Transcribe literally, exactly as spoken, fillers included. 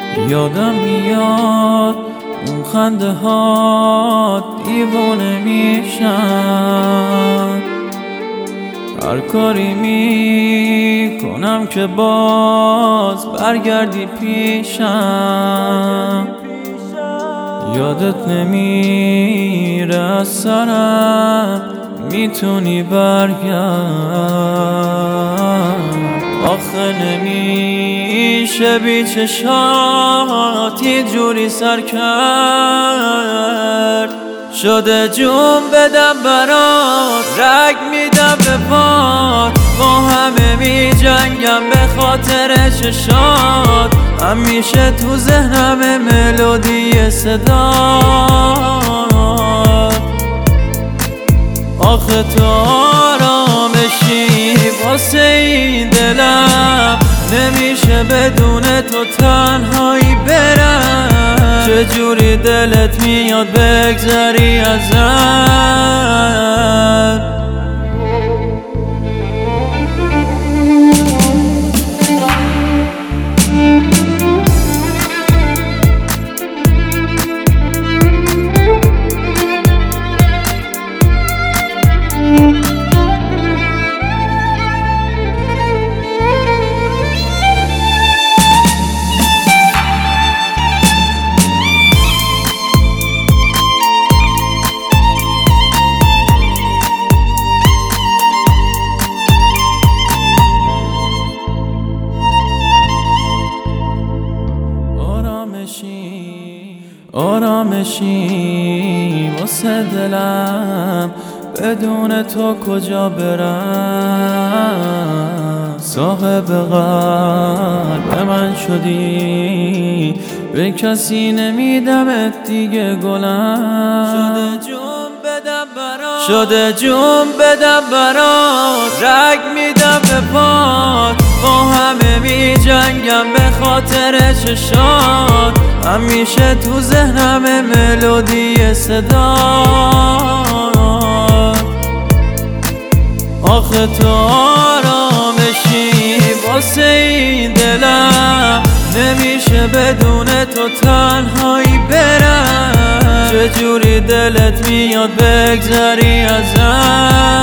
یادم میاد اون خنده ها، دیوانه میشم. هر کاری میکنم که باز برگردی پیشم. یادت نمیره از سرم، میتونی برگرد. آخه نمیشه بی چشات یه جوری سر کرد. شده جون بدم برات، رگ میدم به پات، با همه می جنگم به خاطر چشات. همیشه تو ذهنم ملودی صدات. آخه تو آرامشی واسه این دلم، نمیشه بدون تو تنهایی برم. چجوری دلت میاد بگذری ازم؟ آرامشی واسه دلم، بدون تو کجا برم؟ صاحب قلب من شدی، به کسی نمیدمت دیگه گلم. شده جون بدم برات، شده جون بدم برات، رگ میدم به پات، با همه می جنگم به خاطر چشات. همیشه تو ذهنم ملودی صدات. آخه تو آرامشی واسه این دلم، نمیشه بدون تو تنهایی برم. چجوری دلت میاد بگذری ازم؟